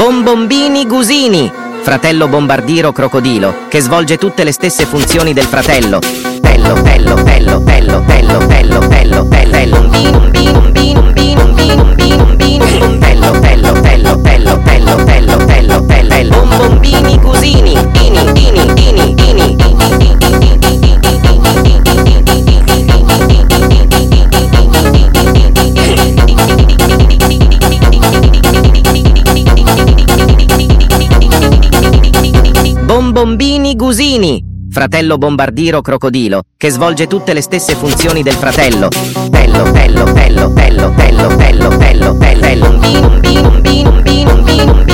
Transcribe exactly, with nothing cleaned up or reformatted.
Bombombini Gusini, fratello bombardiero crocodilo, che svolge tutte le stesse funzioni del fratello. Pello, pello, pello, pello, pello, pello, pello, pello, bino, bino, bino, bino, bino, bino, bino, pello, pello, pello, pello, pello, pello, pello, pello, bombombini Gusini, ini, ini, ini, ini, Bombombini Gusini, fratello bombardiero crocodilo, che svolge tutte le stesse funzioni del fratello. Pello, pello, pello, pello, pello, pello, pello, pello, bino, bino, bino, bino, bino,